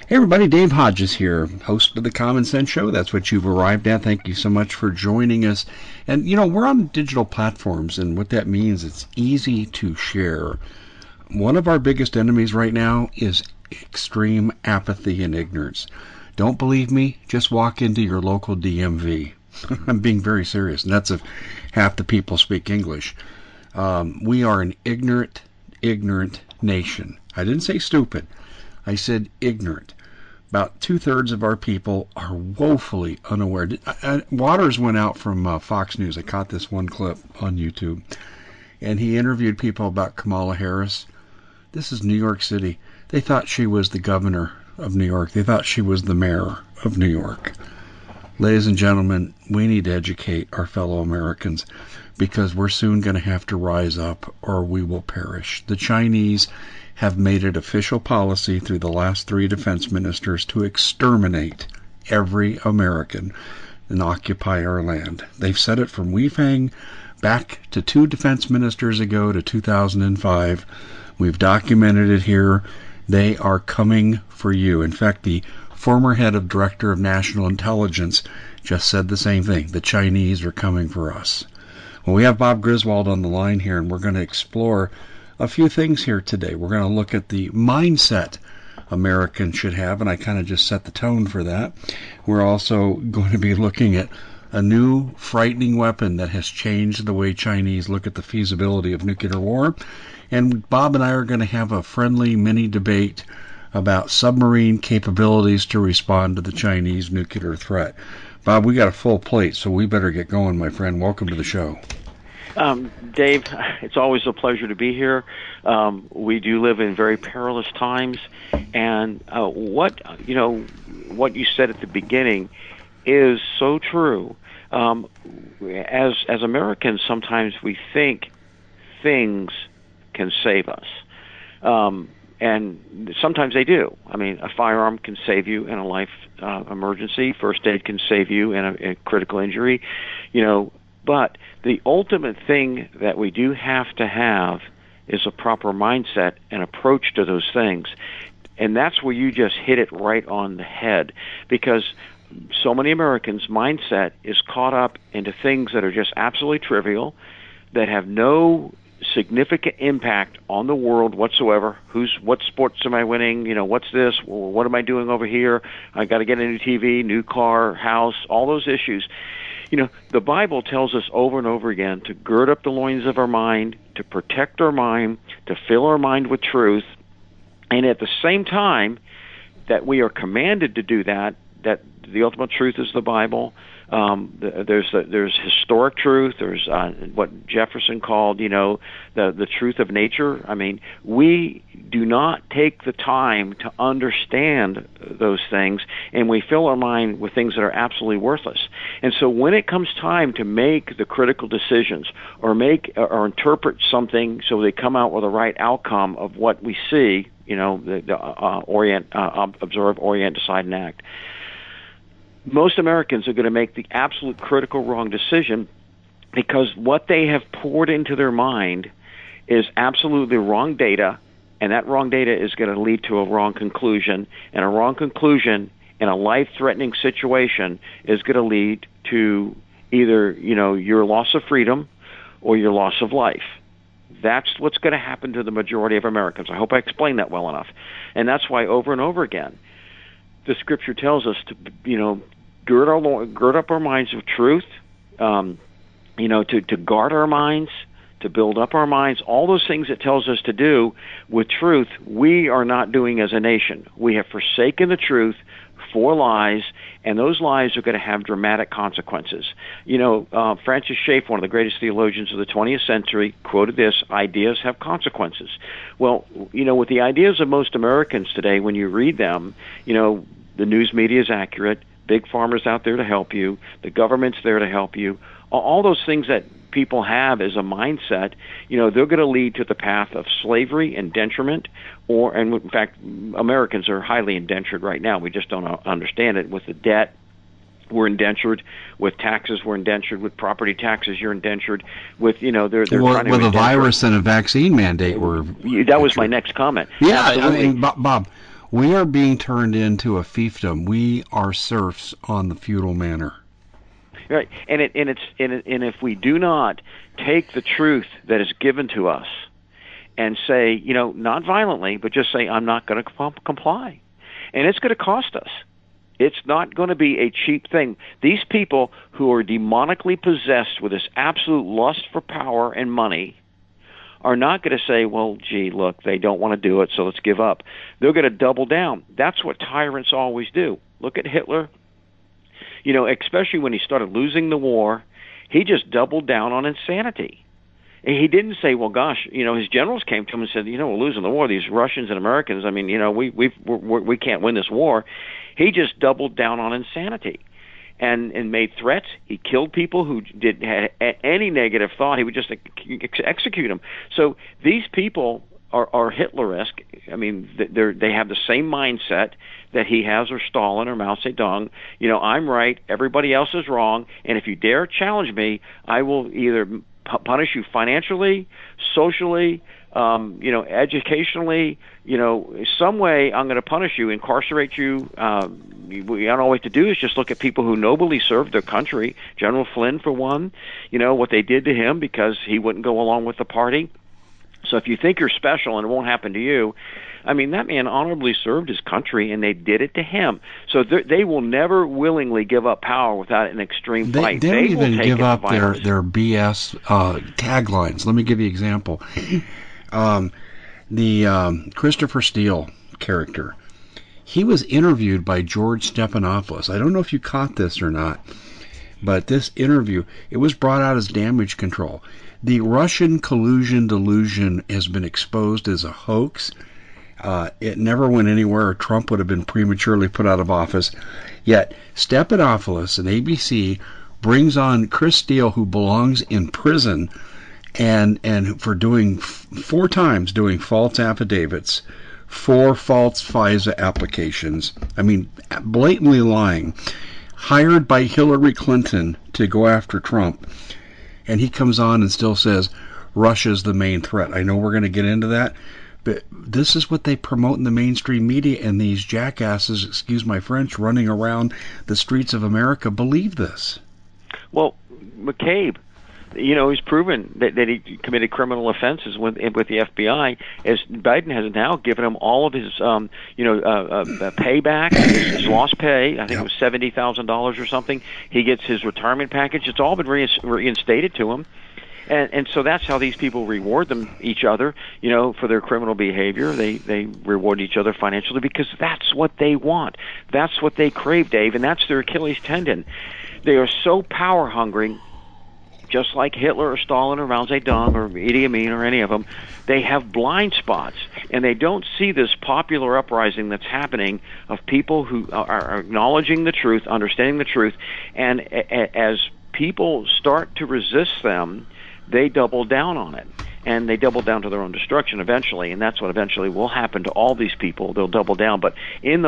Hey everybody, Dave Hodges here, host of the Common Sense Show. That's what you've arrived at. Thank you so much for joining us. And we're on digital platforms, and what that means, it's easy to share. One of our biggest enemies right now is extreme apathy and ignorance. Don't believe me? Just walk into your local DMV. I'm being very serious, and that's if half the people speak English. We are an ignorant nation. I didn't say stupid. I said ignorant. About 2/3 of our people are woefully unaware. Waters went out from Fox News. I caught this one clip on YouTube, and he interviewed people about Kamala Harris. This is New York City. They thought she was the governor of New York. They thought she was the mayor of New York. Ladies and gentlemen, we need to educate our fellow Americans because we're soon going to have to rise up or we will perish. The Chinese have made it official policy through the last 3 defense ministers to exterminate every American and occupy our land. They've said it from Weifang back to 2 defense ministers ago to 2005. We've documented it here. They are coming for you. In fact, the former head of Director of National Intelligence just said the same thing. The Chinese are coming for us. Well, we have Bob Griswold on the line here, and we're going to explore a few things here today. We're going to look at the mindset Americans should have, and I kind of just set the tone for that. We're also going to be looking at a new frightening weapon that has changed the way Chinese look at the feasibility of nuclear war. And Bob and I are going to have a friendly mini debate about submarine capabilities to respond to the Chinese nuclear threat. Bob, we got a full plate, so we better get going, my friend. Welcome to the show. Dave, it's always a pleasure to be here. We do live in very perilous times, and what you said at the beginning is so true. As Americans, sometimes we think things can save us, and sometimes they do. I mean, a firearm can save you in a life emergency. First aid can save you in a critical injury. But the ultimate thing that we do have to have is a proper mindset and approach to those things. And that's where you just hit it right on the head, because so many Americans' mindset is caught up into things that are just absolutely trivial, that have no significant impact on the world whatsoever. What sports am I winning? What's this? What am I doing over here? I got to get a new TV, new car, house, all those issues. The Bible tells us over and over again to gird up the loins of our mind, to protect our mind, to fill our mind with truth, and at the same time that we are commanded to do that the ultimate truth is the Bible. There's historic truth. There's what Jefferson called, the truth of nature. I mean, we do not take the time to understand those things, and we fill our mind with things that are absolutely worthless. And so when it comes time to make the critical decisions or or interpret something so they come out with the right outcome of what we see, observe, orient, decide, and act, most Americans are going to make the absolute critical wrong decision because what they have poured into their mind is absolutely wrong data, and that wrong data is going to lead to a wrong conclusion, and a wrong conclusion in a life-threatening situation is going to lead to either, your loss of freedom or your loss of life. That's what's going to happen to the majority of Americans. I hope I explained that well enough. And that's why over and over again, the Scripture tells us to, gird up our minds with truth, to guard our minds, to build up our minds, all those things it tells us to do with truth, we are not doing as a nation. We have forsaken the truth for lies, and those lies are going to have dramatic consequences. Francis Schaeffer, one of the greatest theologians of the 20th century, quoted this: ideas have consequences. Well, with the ideas of most Americans today, when you read them, the news media is accurate, big pharma's out there to help you, the government's there to help you, all those things that people have as a mindset, they're going to lead to the path of slavery, indenturement, and in fact, Americans are highly indentured right now. We just don't understand it. With the debt, we're indentured. With taxes, we're indentured. With property taxes, you're indentured. With, they're trying to... With a virus and a vaccine mandate, that was my next comment. Yeah, Absolutely. I mean, Bob, We are being turned into a fiefdom. We are serfs on the feudal manor. Right, and if we do not take the truth that is given to us and say, not violently, but just say, I'm not going to comply, and it's going to cost us. It's not going to be a cheap thing. These people who are demonically possessed with this absolute lust for power and money are not going to say, well, gee, look, they don't want to do it, so let's give up. They're going to double down. That's what tyrants always do. Look at Hitler. Especially when he started losing the war, he just doubled down on insanity. And he didn't say, well, gosh, his generals came to him and said, we're losing the war. These Russians and Americans, we can't win this war. He just doubled down on insanity and made threats. He killed people who had any negative thought. He would just execute them. So these people are Hitler-esque. I mean, they have the same mindset that he has, or Stalin, or Mao Zedong. I'm right, everybody else is wrong, and if you dare challenge me, I will either punish you financially, socially, educationally, some way I'm going to punish you, incarcerate you. All we have to do is just look at people who nobly served their country. General Flynn, for one, what they did to him because he wouldn't go along with the party. So if you think you're special and it won't happen to you, that man honorably served his country, and they did it to him. So they will never willingly give up power without an extreme fight. They don't even give up their BS taglines. Let me give you an example. The Christopher Steele character, he was interviewed by George Stephanopoulos. I don't know if you caught this or not, but this interview, it was brought out as damage control. The Russian collusion delusion has been exposed as a hoax. It never went anywhere, or Trump would have been prematurely put out of office. Yet Stephanopoulos and ABC brings on Chris Steele, who belongs in prison, and for doing 4 times doing false affidavits, 4 false FISA applications. Blatantly lying. Hired by Hillary Clinton to go after Trump. And he comes on and still says Russia's the main threat. I know we're going to get into that, but this is what they promote in the mainstream media, and these jackasses, excuse my French, running around the streets of America believe this. Well, McCabe, he's proven that he committed criminal offenses with the FBI. As Biden has now given him all of his, payback, his lost pay. I think it was $70,000 or something. He gets his retirement package. It's all been reinstated to him. And so that's how these people reward each other, for their criminal behavior. They reward each other financially because that's what they want. That's what they crave, Dave, and that's their Achilles tendon. They are so power hungry, just like Hitler or Stalin or Mao Zedong or Idi Amin or any of them. They have blind spots, and they don't see this popular uprising that's happening of people who are acknowledging the truth, understanding the truth, and as people start to resist them, they double down on it, and they double down to their own destruction eventually, and that's what eventually will happen to all these people. They'll double down, but in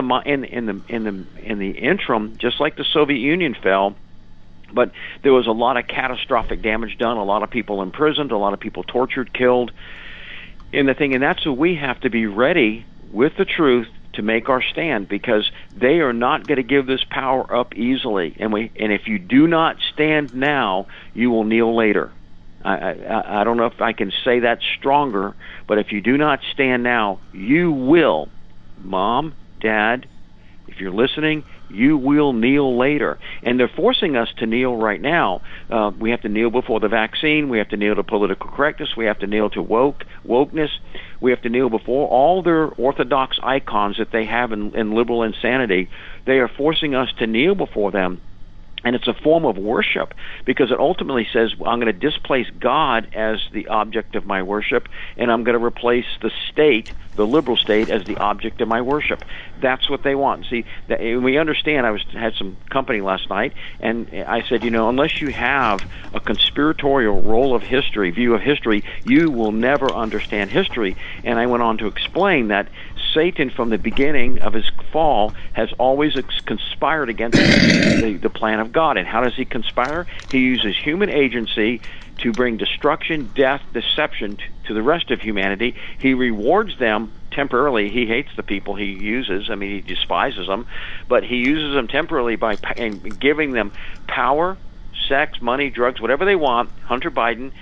the interim, just like the Soviet Union fell, but there was a lot of catastrophic damage done, a lot of people imprisoned, a lot of people tortured, killed, and that's what we have to be ready with the truth to make our stand, because they are not going to give this power up easily, and if you do not stand now, you will kneel later. I don't know if I can say that stronger, but if you do not stand now, you will. Mom, Dad, if you're listening, you will kneel later. And they're forcing us to kneel right now. We have to kneel before the vaccine. We have to kneel to political correctness. We have to kneel to wokeness. We have to kneel before all their orthodox icons that they have in liberal insanity. They are forcing us to kneel before them. And it's a form of worship, because it ultimately says, I'm going to displace God as the object of my worship, and I'm going to replace the state, the liberal state, as the object of my worship. That's what they want. See, we understand. I had some company last night, and I said, unless you have a conspiratorial view of history, you will never understand history. And I went on to explain that Satan, from the beginning of his fall, has always conspired against the plan of God. And how does he conspire? He uses human agency to bring destruction, death, deception to the rest of humanity. He rewards them temporarily, he hates the people he uses. I mean, he despises them, but he uses them temporarily by giving them power, sex, money, drugs, whatever they want. Hunter Biden.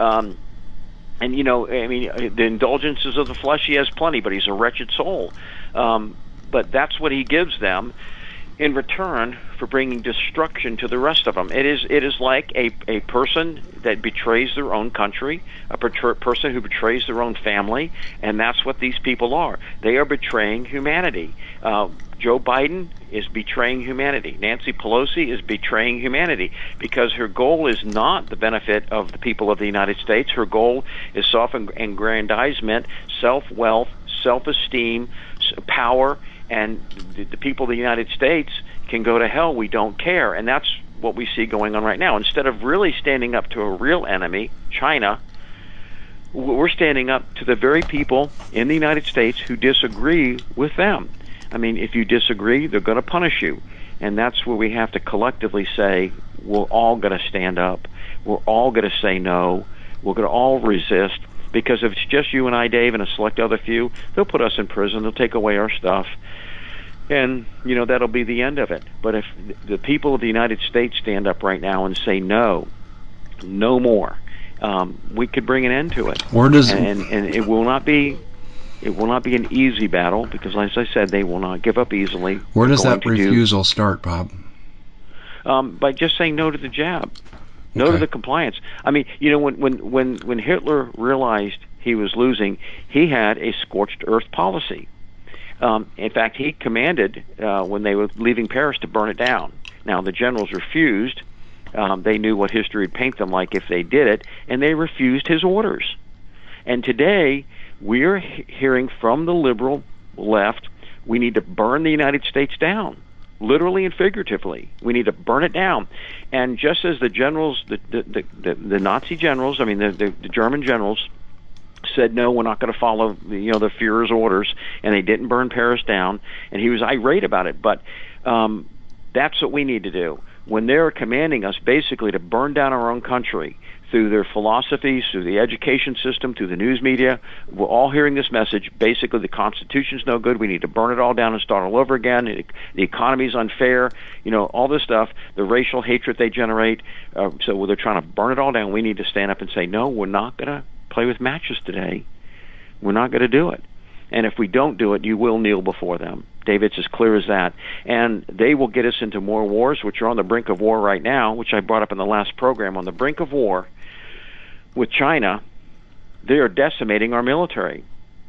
And, you know, I mean, the indulgences of the flesh, he has plenty, but he's a wretched soul. But that's what he gives them in return for bringing destruction to the rest of them. It is like a person that betrays their own country, a person who betrays their own family, and that's what these people are. They are betraying humanity. Joe Biden is betraying humanity. Nancy Pelosi is betraying humanity because her goal is not the benefit of the people of the United States. Her goal is self-aggrandizement, self-wealth, self-esteem, power, and the people of the United States can go to hell. We don't care. And that's what we see going on right now. Instead of really standing up to a real enemy, China, we're standing up to the very people in the United States who disagree with them. I mean, if you disagree, they're going to punish you. And that's where we have to collectively say, we're all going to stand up. We're all going to say no. We're going to all resist. Because if it's just you and I, Dave, and a select other few, they'll put us in prison. They'll take away our stuff. And, you know, that'll be the end of it. But if the people of the United States stand up right now and say no, no more, we could bring an end to it. And it will not be... It will not be an easy battle because, as I said, they will not give up easily. Where does that refusal start, Bob? By just saying no to the jab, no to the compliance. I mean, you know, when Hitler realized he was losing, he had a scorched earth policy. In fact, he commanded when they were leaving Paris to burn it down. Now, the generals refused. They knew what history would paint them like if they did it, and they refused his orders. And today, we're hearing from the liberal left, we need to burn the United States down, literally and figuratively. We need to burn it down. And just as the generals, the Nazi generals, I mean the German generals, said no, we're not going to follow the Führer's orders, and they didn't burn Paris down, and he was irate about it. But that's what we need to do. When they're commanding us basically to burn down our own country, through their philosophies, through the education system, through the news media, we're all hearing this message. Basically, the Constitution's no good. We need to burn it all down and start all over again. The economy's unfair. You know, all this stuff, the racial hatred they generate. So they're trying to burn it all down. We need to stand up and say, no, we're not going to play with matches today. We're not going to do it. And if we don't do it, you will kneel before them. Dave, it's as clear as that. And they will get us into more wars, which are on the brink of war right now, which I brought up in the last program, on the brink of war with China. They are decimating our military.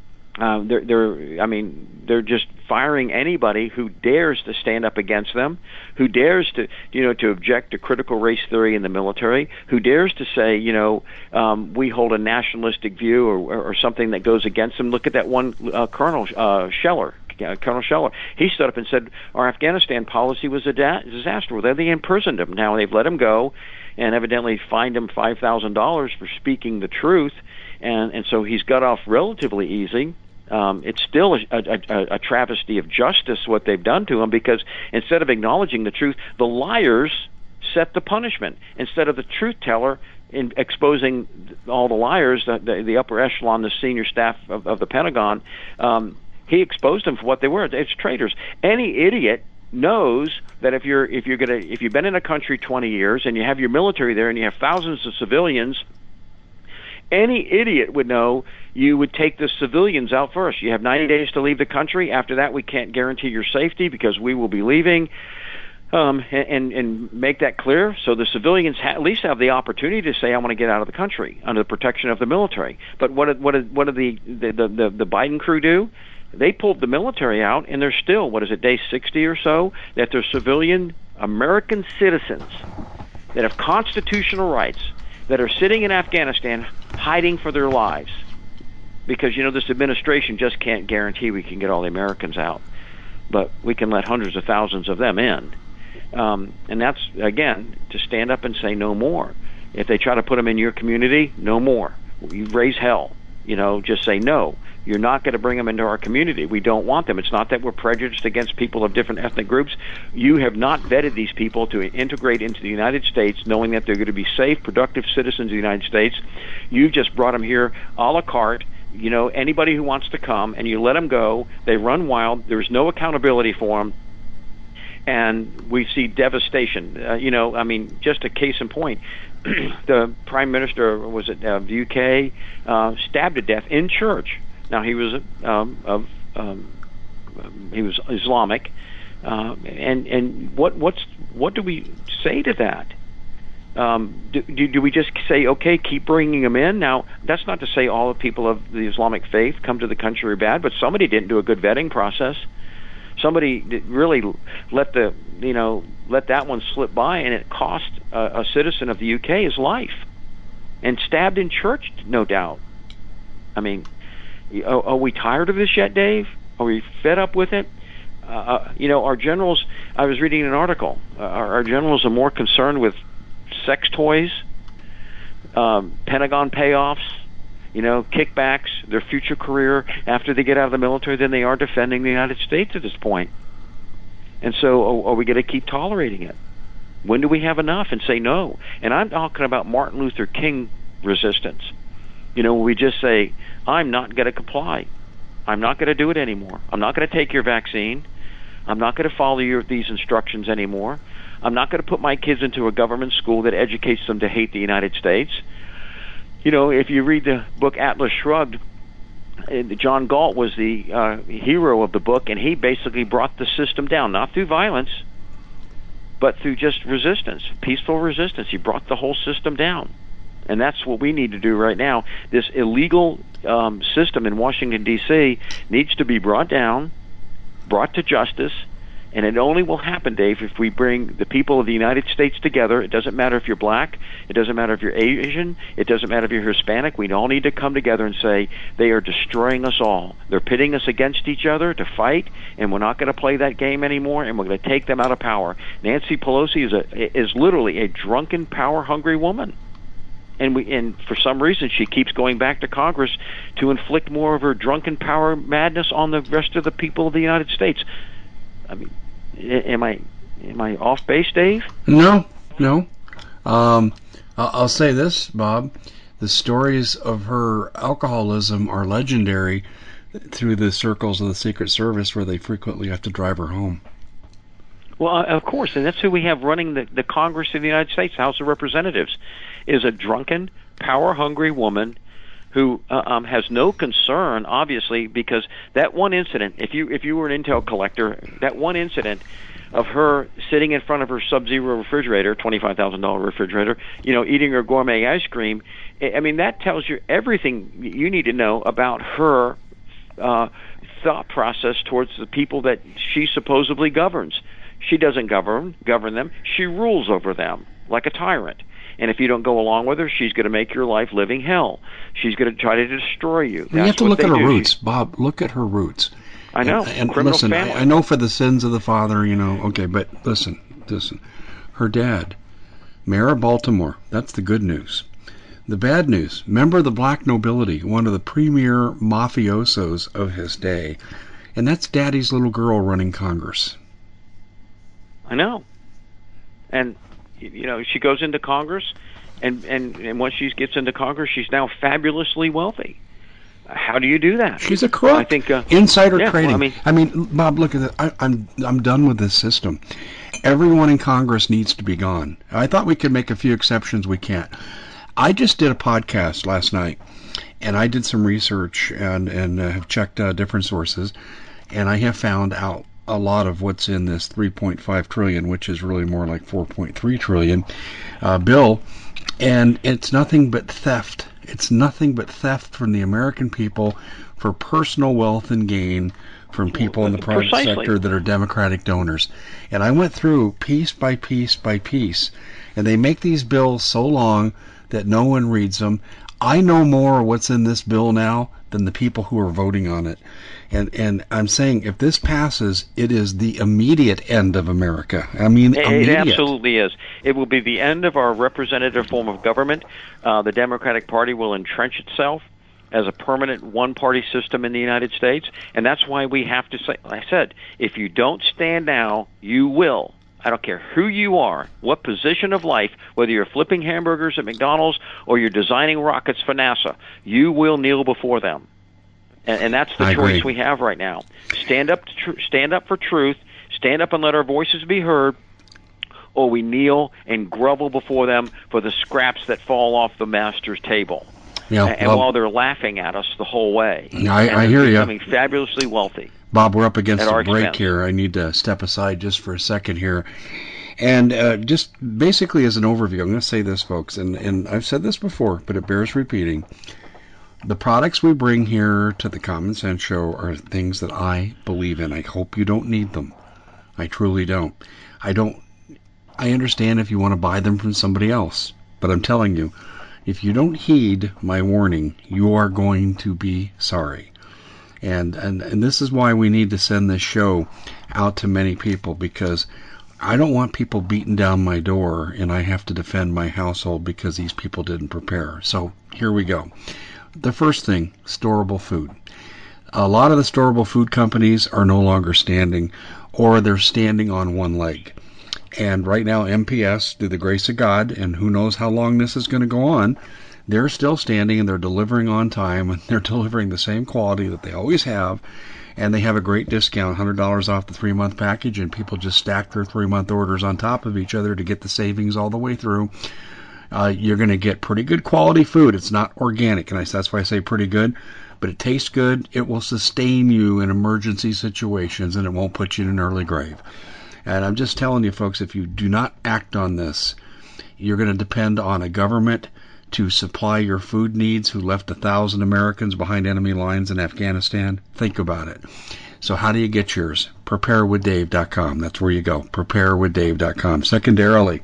They're just firing anybody who dares to stand up against them, who dares to object to critical race theory in the military, who dares to say, we hold a nationalistic view or something that goes against them. Look at that one Colonel Scheller. Colonel Scheller, he stood up and said our Afghanistan policy was a disaster. Well, they imprisoned him. Now they've let him go, and evidently fined him $5,000 for speaking the truth, and so he's got off relatively easy. It's still a travesty of justice what they've done to him, because instead of acknowledging the truth, the liars set the punishment instead of the truth teller in exposing all the liars, the upper echelon, the senior staff of the Pentagon. He exposed them for what they were. It's traitors. Any idiot knows that if you've been in a country 20 years and you have your military there and you have thousands of civilians, any idiot would know you would take the civilians out first. You have 90 days to leave the country. After that, we can't guarantee your safety because we will be leaving. And make that clear so the civilians at least have the opportunity to say, I want to get out of the country under the protection of the military. But what did the Biden crew do? They pulled the military out, and they're still, day 60 or so, that they're civilian American citizens that have constitutional rights that are sitting in Afghanistan hiding for their lives. Because, this administration just can't guarantee we can get all the Americans out. But we can let hundreds of thousands of them in. And that's, again, to stand up and say no more. If they try to put them in your community, no more. You raise hell. Just say no. You're not going to bring them into our community. We don't want them. It's not that we're prejudiced against people of different ethnic groups. You have not vetted these people to integrate into the United States, knowing that they're going to be safe, productive citizens of the United States. You just brought them here a la carte. anybody who wants to come, and you let them go. They run wild. There's no accountability for them. And we see devastation. Just a case in point, the Prime Minister, was it of the UK, stabbed to death in church. Now, he was he was Islamic, and what do we say to that? Do we just say, okay, keep bringing them in? Now, that's not to say all the people of the Islamic faith come to the country are bad, but somebody didn't do a good vetting process. Somebody really let that one slip by, and it cost a citizen of the UK his life, and stabbed in church, no doubt. I mean, are we tired of this yet, Dave? Are we fed up with it? Our generals, I was reading an article, our generals are more concerned with sex toys, Pentagon payoffs, kickbacks, their future career after they get out of the military than they are defending the United States at this point. And so are we going to keep tolerating it? When do we have enough and say no? And I'm talking about Martin Luther King resistance. We just say, I'm not going to comply. I'm not going to do it anymore. I'm not going to take your vaccine. I'm not going to follow these instructions anymore. I'm not going to put my kids into a government school that educates them to hate the United States. If you read the book Atlas Shrugged, John Galt was the hero of the book, and he basically brought the system down, not through violence, but through just resistance, peaceful resistance. He brought the whole system down. And that's what we need to do right now. This illegal system in Washington, D.C. needs to be brought down, brought to justice, and it only will happen, Dave, if we bring the people of the United States together. It doesn't matter if you're black. It doesn't matter if you're Asian. It doesn't matter if you're Hispanic. We all need to come together and say, they are destroying us all. They're pitting us against each other to fight, and we're not going to play that game anymore, and we're going to take them out of power. Nancy Pelosi is literally a drunken, power-hungry woman. And for some reason, she keeps going back to Congress to inflict more of her drunken power madness on the rest of the people of the United States. I mean, am I off base, Dave? No. I'll say this, Bob. The stories of her alcoholism are legendary through the circles of the Secret Service, where they frequently have to drive her home. Well, of course, and that's who we have running the Congress of the United States, House of Representatives, is a drunken, power-hungry woman who has no concern, obviously, because that one incident, if you were an intel collector, that one incident of her sitting in front of her Sub-Zero refrigerator, $25,000 refrigerator, eating her gourmet ice cream, I mean, that tells you everything you need to know about her thought process towards the people that she supposedly governs. She doesn't govern them. She rules over them like a tyrant. And if you don't go along with her, she's going to make your life living hell. She's going to try to destroy you. You have to look at her roots, Bob. Look at her roots. I know. And listen, I know for the sins of the father, okay, but listen. Her dad, Mayor of Baltimore, that's the good news. The bad news, member of the black nobility, one of the premier mafiosos of his day, and that's Daddy's little girl running Congress. I know. And, she goes into Congress, and once she gets into Congress, she's now fabulously wealthy. How do you do that? She's a crook. I think insider trading. Well, I mean, Bob, look at that. I'm done with this system. Everyone in Congress needs to be gone. I thought we could make a few exceptions. We can't. I just did a podcast last night, and I did some research and have checked different sources, and I have found out a lot of what's in this $3.5 trillion, which is really more like $4.3 trillion bill, and it's nothing but theft. It's nothing but theft from the American people for personal wealth and gain from people in the private sector that are Democratic donors. And I went through piece by piece by piece, and they make these bills so long that no one reads them. I know more of what's in this bill now than the people who are voting on it. And I'm saying if this passes, it is the immediate end of America. I mean, it absolutely is. It will be the end of our representative form of government. The Democratic Party will entrench itself as a permanent one-party system in the United States. And that's why we have to say, like I said, if you don't stand now, you will. I don't care who you are, what position of life, whether you're flipping hamburgers at McDonald's or you're designing rockets for NASA, you will kneel before them. And that's the choice we have right now. Stand up for truth, stand up and let our voices be heard, or we kneel and grovel before them for the scraps that fall off the master's table. Yeah, and while they're laughing at us the whole way. I hear you. Becoming fabulously wealthy. Bob, we're up against a break here. I need to step aside just for a second here. And just basically as an overview, I'm going to say this, folks, and I've said this before, but it bears repeating. The products we bring here to the Common Sense Show are things that I believe in. I hope you don't need them. I truly don't. I understand if you want to buy them from somebody else, but I'm telling you, if you don't heed my warning, you are going to be sorry. And this is why we need to send this show out to many people, because I don't want people beating down my door and I have to defend my household because these people didn't prepare. So here we go. The first thing, storable food. A lot of the storable food companies are no longer standing, or they're standing on one leg. And right now, MPS, through the grace of God, and who knows how long this is going to go on, they're still standing and they're delivering on time, and they're delivering the same quality that they always have, and they have a great discount, $100 off the 3-month package, and people just stack their 3-month orders on top of each other to get the savings all the way through. You're going to get pretty good quality food. It's not organic, and that's why I say pretty good, but it tastes good. It will sustain you in emergency situations, and it won't put you in an early grave. And I'm just telling you, folks, if you do not act on this, you're going to depend on a government to supply your food needs who left 1,000 Americans behind enemy lines in Afghanistan. Think about it. So how do you get yours? PrepareWithDave.com. That's where you go. PrepareWithDave.com. Secondarily,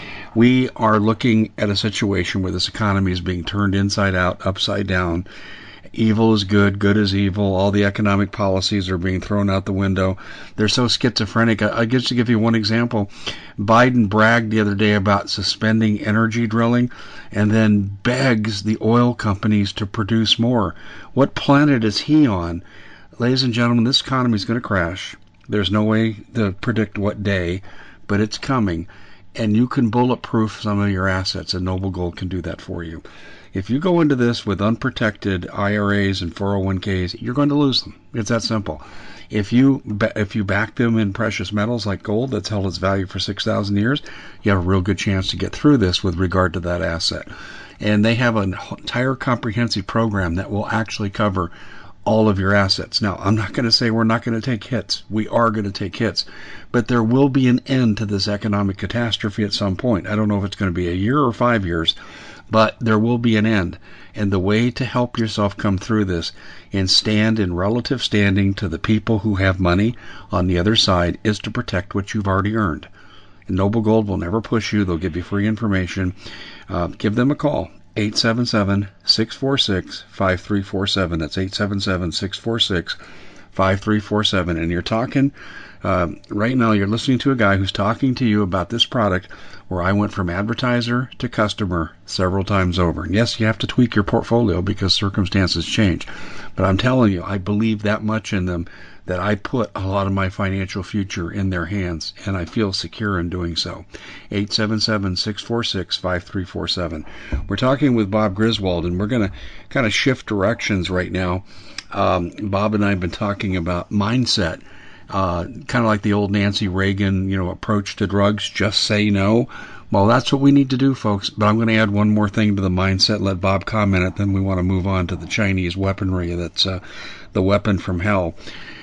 we are looking at a situation where this economy is being turned inside out, upside down. Evil is good, good is evil. All the economic policies are being thrown out the window. They're so schizophrenic. I guess to give you one example, Biden bragged the other day about suspending energy drilling and then begs the oil companies to produce more. What planet is he on? Ladies and gentlemen, this economy is going to crash. There's no way to predict what day, but it's coming. And you can bulletproof some of your assets, and Noble Gold can do that for you. If you go into this with unprotected IRAs and 401ks, you're going to lose them. It's that simple. If you back them in precious metals like gold that's held its value for 6,000 years, you have a real good chance to get through this with regard to that asset. And they have an entire comprehensive program that will actually cover all of your assets. Now, I'm not going to say we're not going to take hits. We are going to take hits. But there will be an end to this economic catastrophe at some point. I don't know if it's going to be a year or 5 years, but there will be an end. And the way to help yourself come through this and stand in relative standing to the people who have money on the other side is to protect what you've already earned. And Noble Gold will never push you. They'll give you free information. Give them a call. 877-646-5347. That's 877-646-5347. And you're talking, right now you're listening to a guy who's talking to you about this product where I went from advertiser to customer several times over. And yes, you have to tweak your portfolio because circumstances change. But I'm telling you, I believe that much in them that I put a lot of my financial future in their hands, and I feel secure in doing so. 877-646-5347. We're talking with Bob Griswold, and we're going to kind of shift directions right now. Bob and I have been talking about mindset, kind of like the old Nancy Reagan, approach to drugs, just say no. Well, that's what we need to do, folks. But I'm going to add one more thing to the mindset, let Bob comment it, then we want to move on to the Chinese weaponry that's the weapon from hell.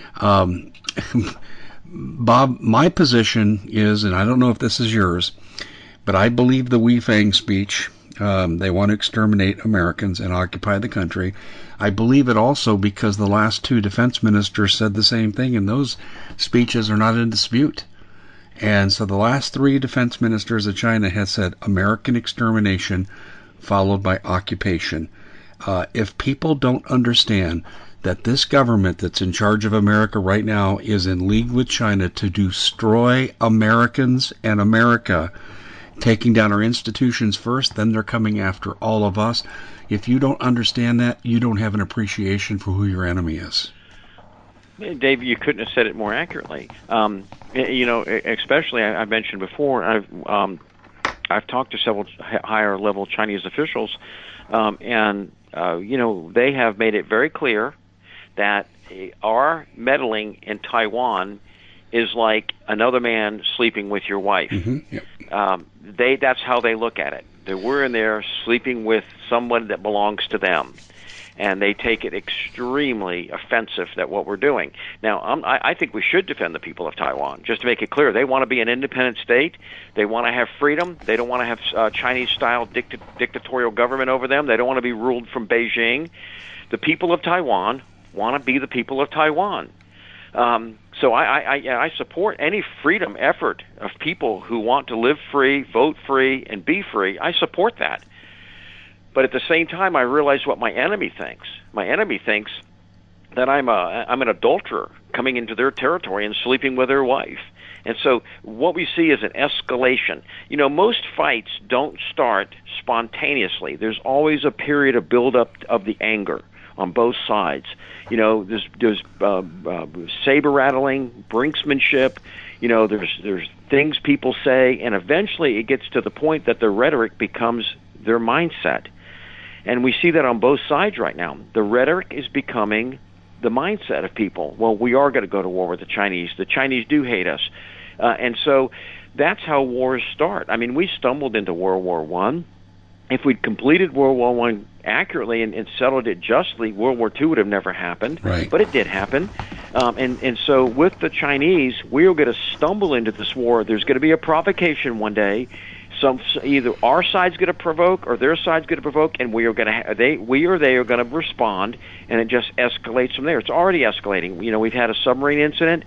Bob, my position is, and I don't know if this is yours, but I believe the Wei Fang speech, they want to exterminate Americans and occupy the country. I believe it also because the last 2 defense ministers said the same thing, and those speeches are not in dispute. And so the last 3 defense ministers of China have said American extermination followed by occupation. If people don't understand that this government that's in charge of America right now is in league with China to destroy Americans and America, taking down our institutions first, then they're coming after all of us. If you don't understand that, you don't have an appreciation for who your enemy is. Dave, you couldn't have said it more accurately. Especially I mentioned before, I've talked to several higher-level Chinese officials, and they have made it very clear that our meddling in Taiwan is like another man sleeping with your wife. Mm-hmm. Yep. That's how they look at it. That we're in there sleeping with someone that belongs to them, and they take it extremely offensive that what we're doing. Now, I think we should defend the people of Taiwan. Just to make it clear, they want to be an independent state. They want to have freedom. They don't want to have Chinese-style dictatorial government over them. They don't want to be ruled from Beijing. The people of Taiwan want to be the people of Taiwan. So I support any freedom effort of people who want to live free, vote free, and be free. I support that. But at the same time, I realize what my enemy thinks. My enemy thinks that I'm an adulterer coming into their territory and sleeping with their wife. And so what we see is an escalation. You know, most fights don't start spontaneously. There's always a period of buildup of the anger on both sides. You know, there's saber rattling, brinksmanship. You know, there's things people say, and eventually it gets to the point that their rhetoric becomes their mindset. And we see that on both sides right now. The rhetoric is becoming the mindset of people. Well, we are going to go to war with the Chinese. The Chinese do hate us. And so that's how wars start. I mean, we stumbled into World War I. If we'd completed World War I accurately and settled it justly, World War II would have never happened. Right. But it did happen. And so with the Chinese, we're going to stumble into this war. There's going to be a provocation one day. Either our side's going to provoke or their side's going to provoke, and we or they are going to respond, and it just escalates from there. It's already escalating. You know, we've had a submarine incident.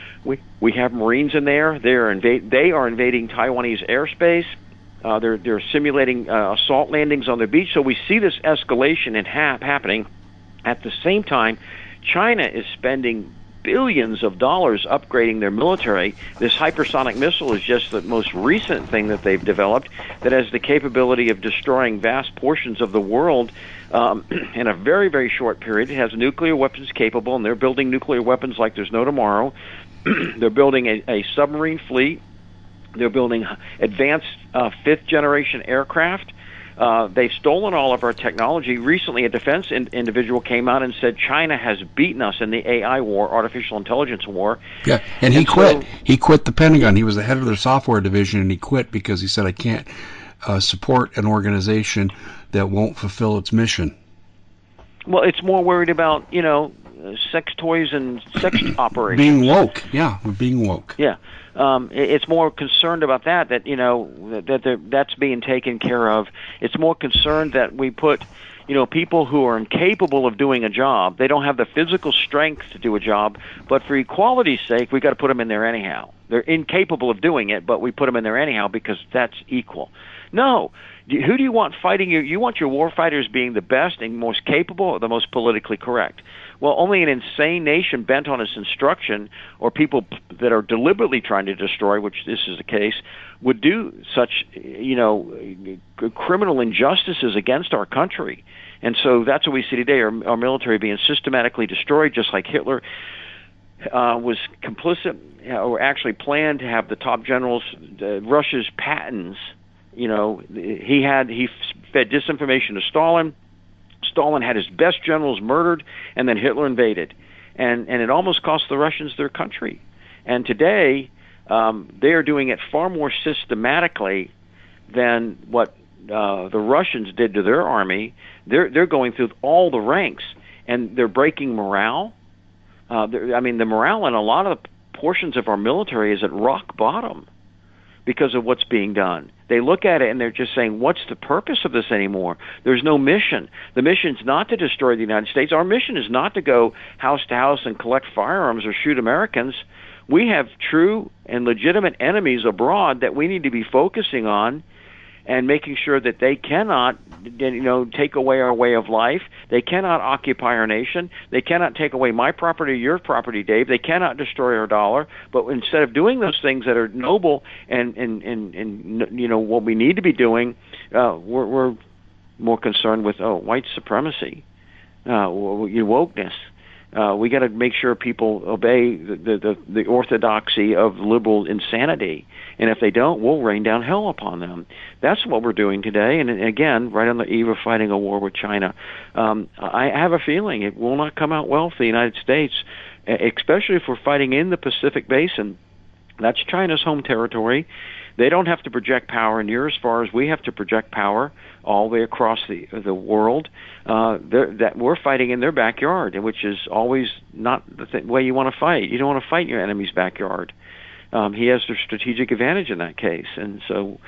We have Marines in there. They are invading Taiwanese airspace. They're simulating assault landings on their beach. So we see this escalation happening. At the same time, China is spending billions of dollars upgrading their military. This hypersonic missile is just the most recent thing that they've developed that has the capability of destroying vast portions of the world in a very, very short period. It has nuclear weapons capable, and they're building nuclear weapons like there's no tomorrow. They're building a submarine fleet. They're building advanced fifth-generation aircraft. They've stolen all of our technology. Recently, a defense individual came out and said China has beaten us in the AI war, artificial intelligence war. Yeah, and he quit. He quit the Pentagon. He was the head of their software division, and he quit because he said, I can't support an organization that won't fulfill its mission. Well, it's more worried about, you know, sex toys and sex operations. Being woke. Yeah, we're being woke. Yeah. It's more concerned about that you know, that's being taken care of. It's more concerned that we put, you know, people who are incapable of doing a job. They don't have the physical strength to do a job, but for equality's sake, we've got to put them in there anyhow. They're incapable of doing it, but we put them in there anyhow because that's equal. No. Who do you want fighting you? You want your war fighters being the best and most capable or the most politically correct? Well, only an insane nation bent on its destruction, or people that are deliberately trying to destroy, which this is the case, would do such, you know, criminal injustices against our country. And so that's what we see today, our military being systematically destroyed, just like Hitler was complicit, or actually planned to have the top generals, Russia's patents. You know, he fed disinformation to Stalin. Stalin had his best generals murdered, and then Hitler invaded. And it almost cost the Russians their country. And today, they are doing it far more systematically than what the Russians did to their army. They're going through all the ranks, and they're breaking morale. I mean, the morale in a lot of portions of our military is at rock bottom because of what's being done. They look at it and they're just saying, what's the purpose of this anymore? There's no mission. The mission's not to destroy the United States. Our mission is not to go house to house and collect firearms or shoot Americans. We have true and legitimate enemies abroad that we need to be focusing on and making sure that they cannot, you know, take away our way of life. They cannot occupy our nation. They cannot take away my property or your property, Dave. They cannot destroy our dollar. But instead of doing those things that are noble and you know, what we need to be doing, we're more concerned with white supremacy, wokeness. We got to make sure people obey the orthodoxy of liberal insanity, and if they don't, we'll rain down hell upon them. That's what we're doing today, and again, right on the eve of fighting a war with China. I have a feeling it will not come out well for the United States, especially if we're fighting in the Pacific Basin. That's China's home territory. They don't have to project power near as far as we have to project power all the way across the world. That we're fighting in their backyard, which is always not the way you want to fight. You don't want to fight in your enemy's backyard. He has the strategic advantage in that case. And so,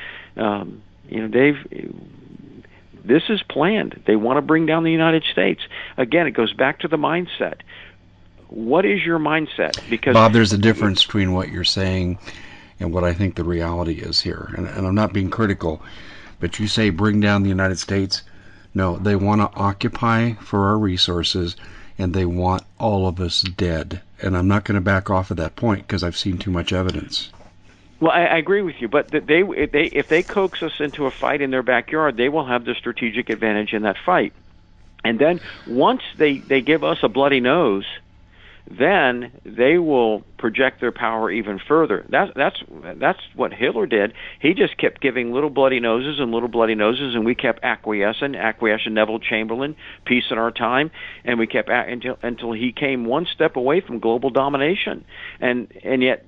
Dave, this is planned. They want to bring down the United States. Again, it goes back to the mindset. What is your mindset? Because Bob, there's a difference between what you're saying and what I think the reality is here. And I'm not being critical, but you say bring down the United States. No, they want to occupy for our resources, and they want all of us dead. And I'm not going to back off of that point because I've seen too much evidence. Well, I agree with you, but if they coax us into a fight in their backyard, they will have the strategic advantage in that fight. And then once they give us a bloody nose, then they will project their power even further. That's what Hitler did. He just kept giving little bloody noses, and we kept acquiescing Neville Chamberlain, peace in our time, and we kept until he came one step away from global domination. And yet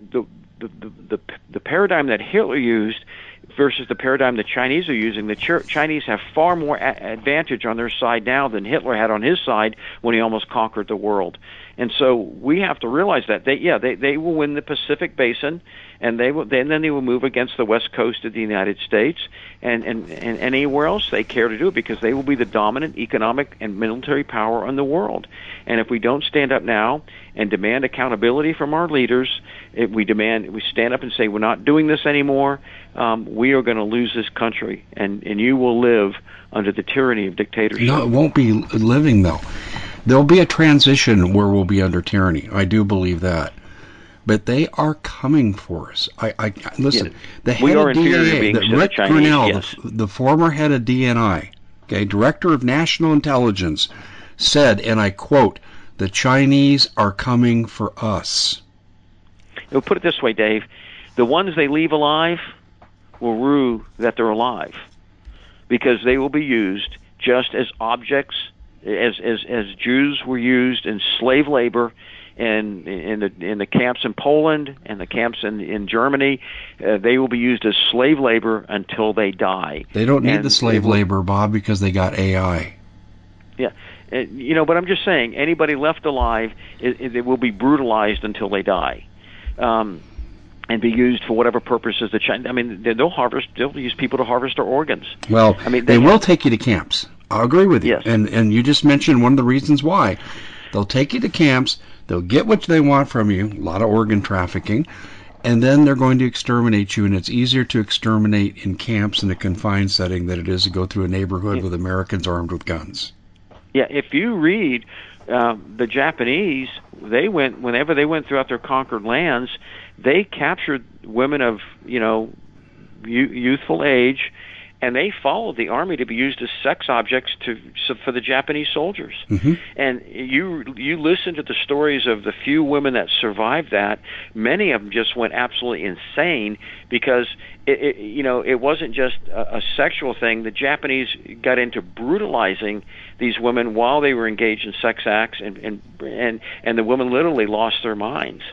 the paradigm that Hitler used versus the paradigm the Chinese are using, the Chinese have far more advantage on their side now than Hitler had on his side when he almost conquered the world. And so we have to realize that they will win the Pacific Basin, and then they will move against the west coast of the United States and anywhere else they care to do it, because they will be the dominant economic and military power in the world. And if we don't stand up now and demand accountability from our leaders, we stand up and say we're not doing this anymore, we are going to lose this country, and you will live under the tyranny of dictatorship. No, it won't be living, though. There'll be a transition where we'll be under tyranny. I do believe that. But they are coming for us. I listen, yeah. The head of DNI, Rick Grinnell, yes. the former head of DNI, Director of National Intelligence, said, and I quote, "The Chinese are coming for us." We'll put it this way, Dave. The ones they leave alive will rue that they're alive, because they will be used just as objects, as Jews were used in slave labor in the camps in Poland and the camps in Germany. They will be used as slave labor until they die. They don't need the slave labor, Bob, because they got AI. Yeah. But I'm just saying, anybody left alive, they will be brutalized until they die. And be used for whatever purposes the Chinese. I mean, they'll use people to harvest their organs. Well, I mean, they will take you to camps. I'll agree with you. Yes. And you just mentioned one of the reasons why. They'll take you to camps, they'll get what they want from you, a lot of organ trafficking, and then they're going to exterminate you, and it's easier to exterminate in camps in a confined setting than it is to go through a neighborhood with Americans armed with guns. Yeah, if you read the Japanese, whenever they went throughout their conquered lands, they captured women of, youthful age, and they followed the army to be used as sex objects for the Japanese soldiers. Mm-hmm. And you listen to the stories of the few women that survived that. Many of them just went absolutely insane, because it wasn't just a sexual thing. The Japanese got into brutalizing these women while they were engaged in sex acts, and the women literally lost their minds.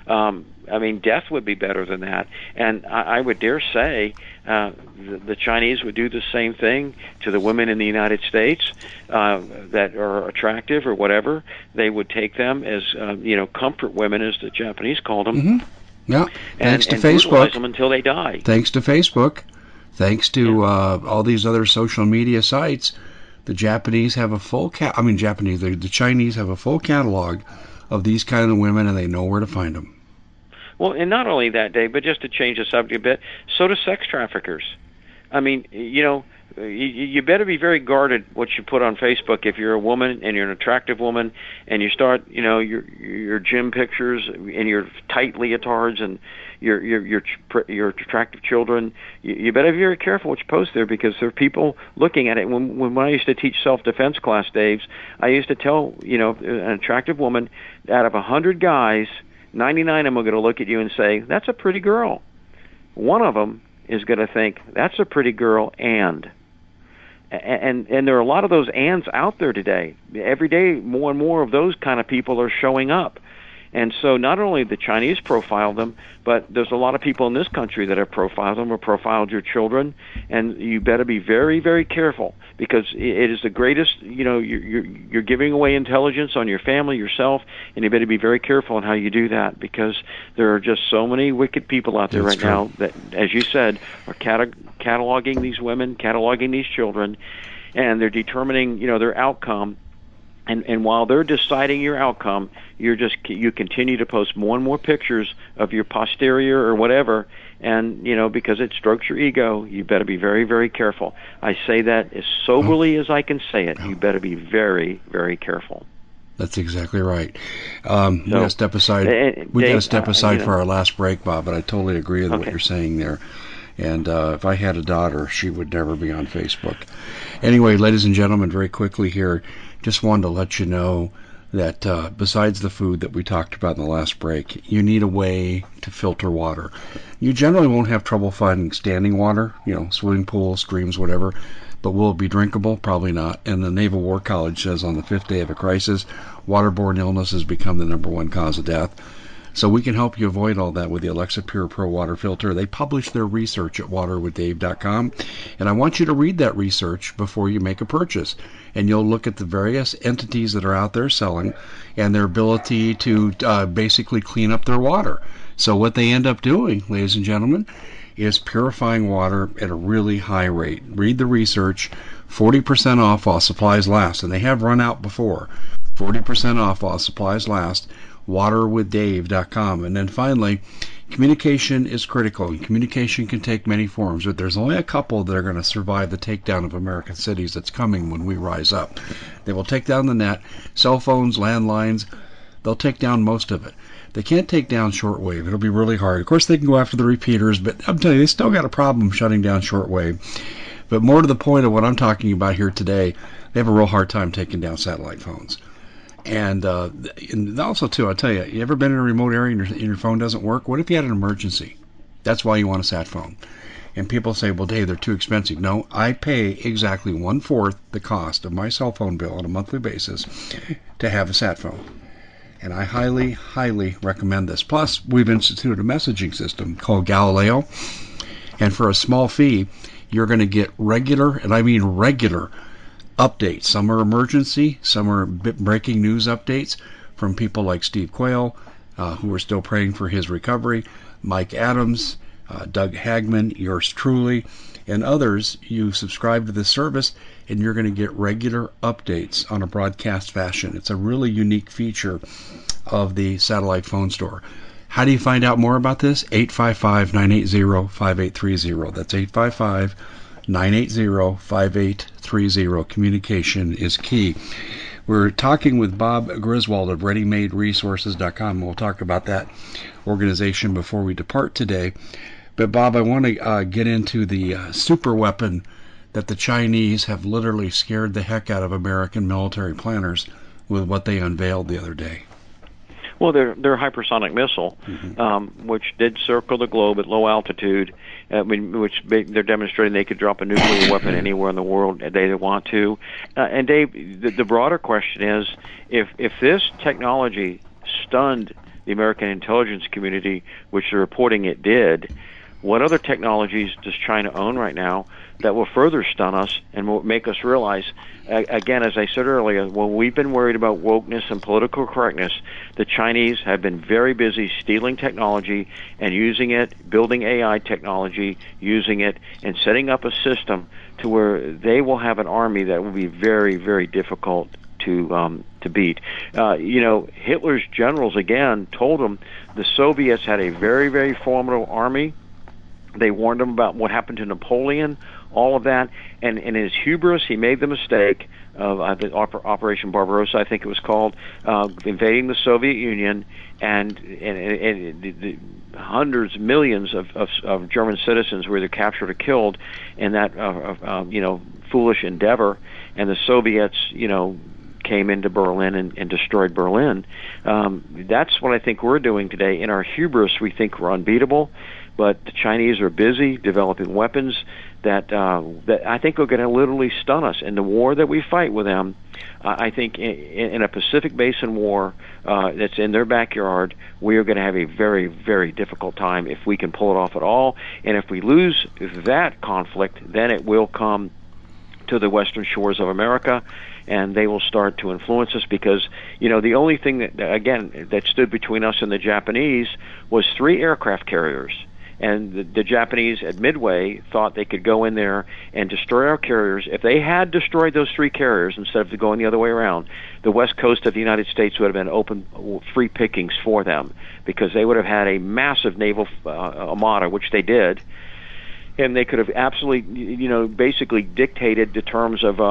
Death would be better than that. And I would dare say the Chinese would do the same thing to the women in the United States that are attractive or whatever. They would take them as, comfort women, as the Japanese called them. Mm-hmm. Yeah, thanks to Facebook. Brutalize them until they die. Thanks to Facebook. Thanks to all these other social media sites. The Japanese have a full the Chinese have a full catalog of these kind of women, and they know where to find them. Well, and not only that, Dave, but just to change the subject a bit, so do sex traffickers. I mean, you better be very guarded what you put on Facebook if you're a woman and you're an attractive woman and you start, your gym pictures and your tight leotards and your attractive children. You better be very careful what you post there, because there are people looking at it. When I used to teach self-defense class, Dave, I used to tell, an attractive woman, out of 100 guys, 99 of them are going to look at you and say, "That's a pretty girl." One of them is going to think, "That's a pretty girl," and there are a lot of those ands out there today. Every day, more and more of those kind of people are showing up. And so not only the Chinese profile them, but there's a lot of people in this country that have profiled them or profiled your children. And you better be very, very careful, because it is the greatest, you're giving away intelligence on your family, yourself, and you better be very careful on how you do that, because there are just so many wicked people out there now that, as you said, are cataloging these women, cataloging these children, and they're determining, their outcome. And while they're deciding your outcome, you continue to post more and more pictures of your posterior or whatever, and because it strokes your ego, you better be very, very careful. I say that as soberly as I can say it. You better be very, very careful. That's exactly right. We got to step aside. We got to step aside for our last break, Bob. But I totally agree with what you're saying there. And if I had a daughter, she would never be on Facebook. Anyway, ladies and gentlemen, very quickly here, just wanted to let you know that besides the food that we talked about in the last break, you need a way to filter water. You generally won't have trouble finding standing water, swimming pools, streams, whatever, but will it be drinkable? Probably not. And the Naval War College says on the 5th day of a crisis, waterborne illness has become the #1 cause of death. So we can help you avoid all that with the Alexa Pure Pro water filter. They publish their research at waterwithdave.com, and I want you to read that research before you make a purchase. And you'll look at the various entities that are out there selling and their ability to basically clean up their water. So what they end up doing, ladies and gentlemen, is purifying water at a really high rate. Read the research. 40% off while supplies last, and they have run out before. 40% off while supplies last. waterwithdave.com. And then finally, communication is critical, and communication can take many forms, but there's only a couple that are going to survive the takedown of American cities that's coming when we rise up. They will take down the net, cell phones, landlines. They'll take down most of it. They can't take down shortwave. It'll be really hard. Of course, they can go after the repeaters, but I'm telling you, they still got a problem shutting down shortwave. But more to the point of what I'm talking about here today, they have a real hard time taking down satellite phones. And also, too, I'll tell you, you ever been in a remote area and your phone doesn't work? What if you had an emergency? That's why you want a sat phone. And people say, well, Dave, they're too expensive. No, I pay exactly 1/4 the cost of my cell phone bill on a monthly basis to have a sat phone. And I highly, highly recommend this. Plus, we've instituted a messaging system called Galileo. And for a small fee, you're going to get regular, and I mean regular, updates. Some are emergency, some are breaking news updates from people like Steve Quayle, who are still praying for his recovery, Mike Adams, Doug Hagman, yours truly, and others. You subscribe to this service, and you're going to get regular updates on a broadcast fashion. It's a really unique feature of the satellite phone store. How do you find out more about this? 855-980-5830. That's 855-980-5830. Communication is key. We're talking with Bob Griswold of ReadyMadeResources.com. We'll talk about that organization before we depart today. But Bob, I want to get into the super weapon that the Chinese have literally scared the heck out of American military planners with what they unveiled the other day. Well, their hypersonic missile, which did circle the globe at low altitude, which they're demonstrating they could drop a nuclear weapon anywhere in the world they want to. And Dave, the broader question is, if this technology stunned the American intelligence community, which they're reporting it did, what other technologies does China own right now that will further stun us and will make us realize, again, as I said earlier, when we've been worried about wokeness and political correctness, the Chinese have been very busy stealing technology and using it, building AI technology, using it, and setting up a system to where they will have an army that will be very, very difficult to beat. Hitler's generals, again, told him the Soviets had a very, very formidable army. They warned him about what happened to Napoleon all of that. And in his hubris, he made the mistake of Operation Barbarossa, I think it was called, invading the Soviet Union, and the hundreds, millions of German citizens were either captured or killed in that foolish endeavor. And the Soviets, came into Berlin and destroyed Berlin. That's what I think we're doing today. In our hubris, we think we're unbeatable, but the Chinese are busy developing weapons that I think are going to literally stun us. In the war that we fight with them, I think in a Pacific Basin war that's in their backyard, we are going to have a very, very difficult time if we can pull it off at all. And if we lose that conflict, then it will come to the western shores of America, and they will start to influence us because, the only thing that stood between us and the Japanese was 3 aircraft carriers. And the Japanese at Midway thought they could go in there and destroy our carriers. If they had destroyed those 3 carriers instead of going the other way around, the west coast of the United States would have been open, free pickings for them, because they would have had a massive naval armada, which they did. And they could have absolutely, basically dictated the terms of,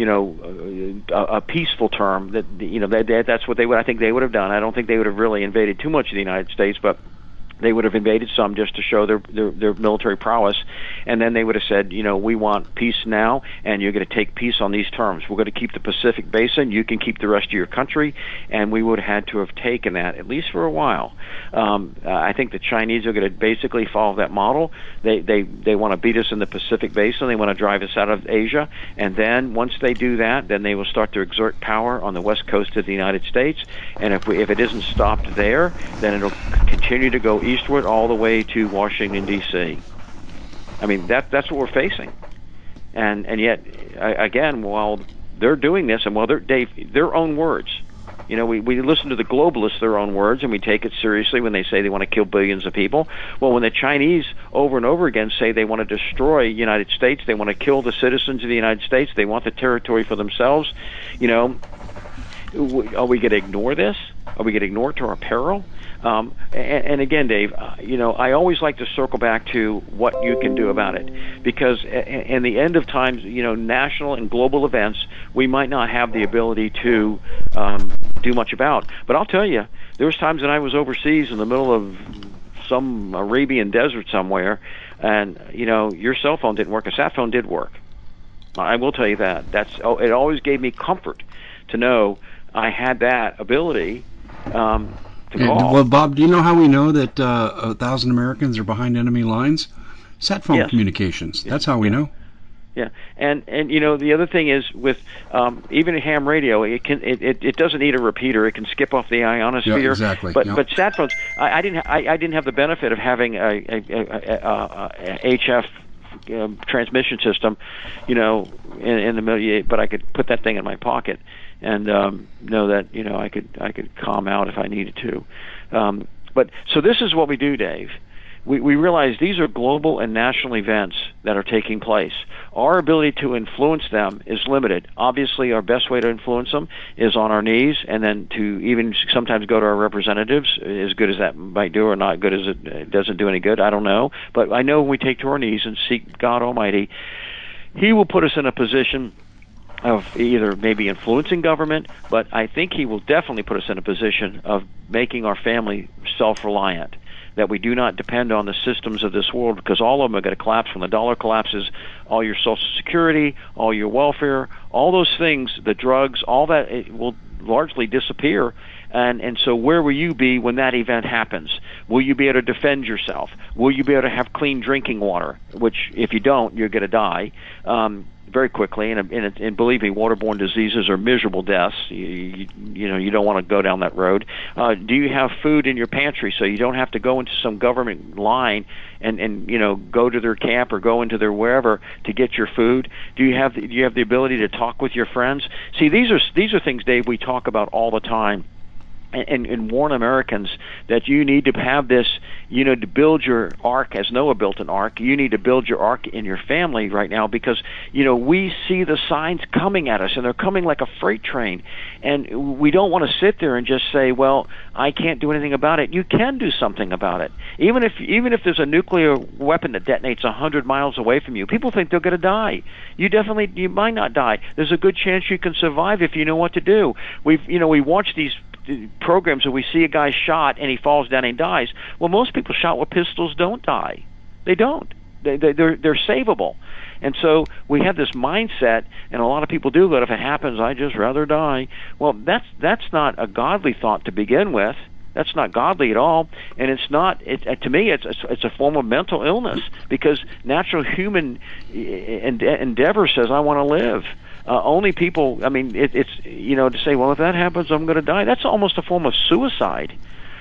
a peaceful term. That's what I think they would have done. I don't think they would have really invaded too much of the United States, but they would have invaded some just to show their military prowess, and then they would have said, we want peace now, and you're going to take peace on these terms. We're going to keep the Pacific Basin. You can keep the rest of your country, and we would have had to have taken that, at least for a while. I think the Chinese are going to basically follow that model. They want to beat us in the Pacific Basin. They want to drive us out of Asia, and then once they do that, then they will start to exert power on the west coast of the United States, and if it isn't stopped there, then it'll continue to go eastward all the way to Washington, D.C. I mean, that's what we're facing. And yet, again, while they're doing this, and while their own words, we listen to the globalists, their own words, and we take it seriously when they say they want to kill billions of people. Well, when the Chinese over and over again say they want to destroy the United States, they want to kill the citizens of the United States, they want the territory for themselves, are we going to ignore this? Are we going to ignore it to our peril? And again, Dave, I always like to circle back to what you can do about it, because in the end of times, national and global events, we might not have the ability to do much about. But I'll tell you, there was times that I was overseas in the middle of some Arabian desert somewhere, and your cell phone didn't work. A sat phone did work. I will tell you that. It always gave me comfort to know I had that ability. Well, Bob, do you know how we know that 1,000 Americans are behind enemy lines? Sat phone communications. That's how we know. Yeah, and the other thing is with even a ham radio, it doesn't need a repeater. It can skip off the ionosphere. Yeah, exactly. But sat phones, I didn't have the benefit of having a HF transmission system, in the middle. But I could put that thing in my pocket and know that I could calm out if I needed to. But so this is what we do, Dave. We realize these are global and national events that are taking place. Our ability to influence them is limited. Obviously, our best way to influence them is on our knees, and then to even sometimes go to our representatives, as good as that might do or not good as it doesn't do any good, I don't know. But I know when we take to our knees and seek God Almighty, He will put us in a position of either maybe influencing government, but I think He will definitely put us in a position of making our family self-reliant, that we do not depend on the systems of this world, because all of them are going to collapse. When the dollar collapses, all your Social Security, all your welfare, all those things, the drugs, all that, it will largely disappear. And so where will you be when that event happens? Will you be able to defend yourself? Will you be able to have clean drinking water? Which, if you don't, you're going to die very quickly. And believe me, waterborne diseases are miserable deaths. You don't want to go down that road. Do you have food in your pantry so you don't have to go into some government line and go to their camp or go into their wherever to get your food? Do you have the ability to talk with your friends? See, these are things, Dave, we talk about all the time. and warn Americans that you need to have this, to build your ark as Noah built an ark. You need to build your ark in your family right now because, we see the signs coming at us, and they're coming like a freight train. And we don't want to sit there and just say, well, I can't do anything about it. You can do something about it. Even if there's a nuclear weapon that detonates 100 miles away from you, people think they're going to die. You might not die. There's a good chance you can survive if you know what to do. We watch these programs where we see a guy shot and he falls down and dies. Well, most people shot with pistols don't die. They don't. They're savable. And so we have this mindset, and a lot of people do that. If it happens, I'd just rather die. Well, that's not a godly thought to begin with. That's not godly at all, and it's not. To me, it's a form of mental illness because natural human endeavor says, "I want to live." Only people. I mean, it's to say, well, if that happens, I'm going to die. That's almost a form of suicide,